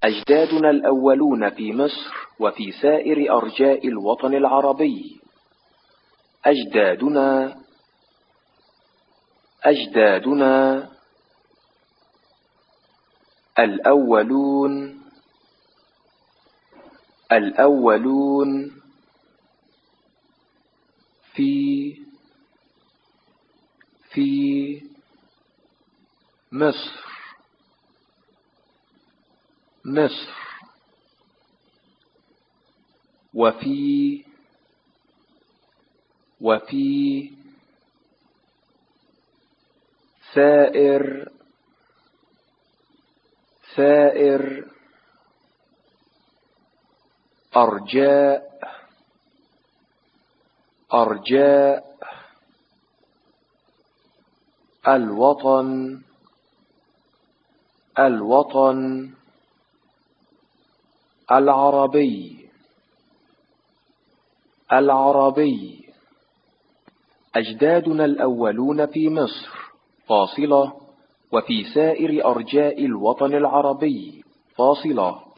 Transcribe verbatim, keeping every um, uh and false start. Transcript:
أجدادنا الأولون في مصر وفي سائر أرجاء الوطن العربي. أجدادنا أجدادنا الأولون الأولون في في مصر مصر وفي وفي سائر سائر أرجاء أرجاء الوطن الوطن العربي العربي. أجدادنا الأولون في مصر فاصلة وفي سائر أرجاء الوطن العربي فاصلة.